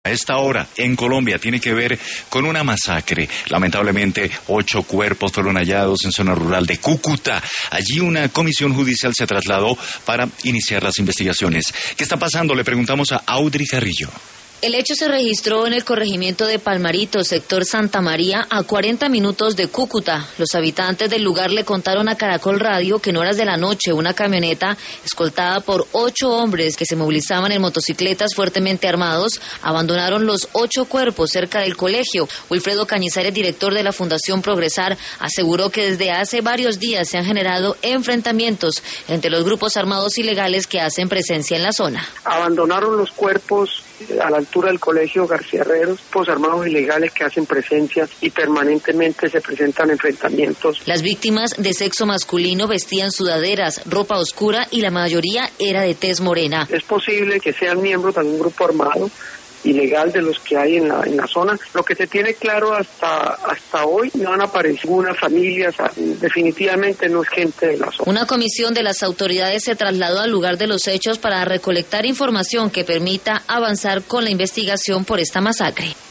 A esta hora, en Colombia, tiene que ver con una masacre. Lamentablemente, 8 cuerpos fueron hallados en zona rural de Cúcuta. Allí una comisión judicial se trasladó para iniciar las investigaciones. ¿Qué está pasando? Le preguntamos a Audrey Carrillo. El hecho se registró en el corregimiento de Palmarito, sector Santa María, a 40 minutos de Cúcuta. Los habitantes del lugar le contaron a Caracol Radio que en horas de la noche una camioneta escoltada por 8 hombres que se movilizaban en motocicletas fuertemente armados abandonaron los 8 cuerpos cerca del colegio. Wilfredo Cañizares, director de la Fundación Progresar, aseguró que desde hace varios días se han generado enfrentamientos entre los grupos armados ilegales que hacen presencia en la zona. Abandonaron los cuerpos a la altura del colegio García Herreros, pues armados ilegales que hacen presencia y permanentemente se presentan enfrentamientos. Las víctimas de sexo masculino vestían sudaderas, ropa oscura y la mayoría era de tez morena. Es posible que sean miembros de algún grupo armado ilegal de los que hay en la zona. Lo que se tiene claro hasta hoy, no han aparecido una familia, o sea, definitivamente no es gente de la zona. Una comisión de las autoridades se trasladó al lugar de los hechos para recolectar información que permita avanzar con la investigación por esta masacre.